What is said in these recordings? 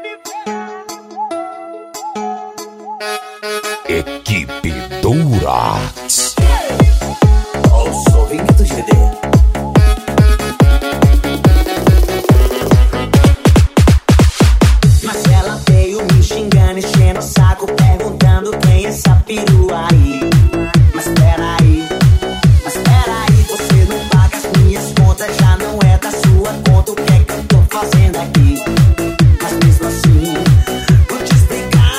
Equipe Durax. Ouço Vinheto GD. Mas ela veio me xingando, enchendo o saco, perguntando quem é essa perua aí. Mas peraí, você não paga as minhas contas, já não é da sua conta. O que é que eu tô fazendo aqui? Mas mesmo assim, vou te explicar.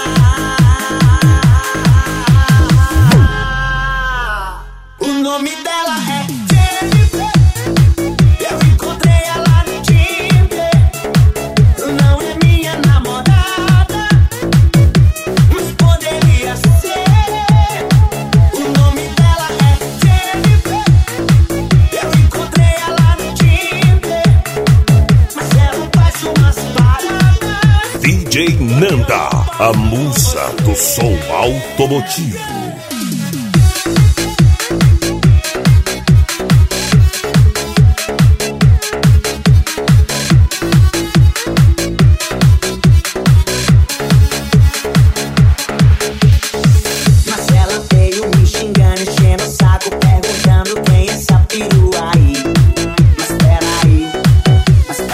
O nome dela é Jennifer. Eu encontrei ela no Tinder. Não é minha namorada, mas poderia ser. O nome dela é Jennifer. Eu encontrei ela no Tinder, mas ela faz umas paradas. DJ Nanda, a musa do som automotivo. Mas ela veio me xingando, enchendo o saco, perguntando quem é essa perua aí. Mas peraí,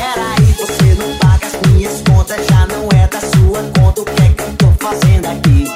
você não paga as minhas contas, já não é da sua conta. O que é que eu tô fazendo aqui?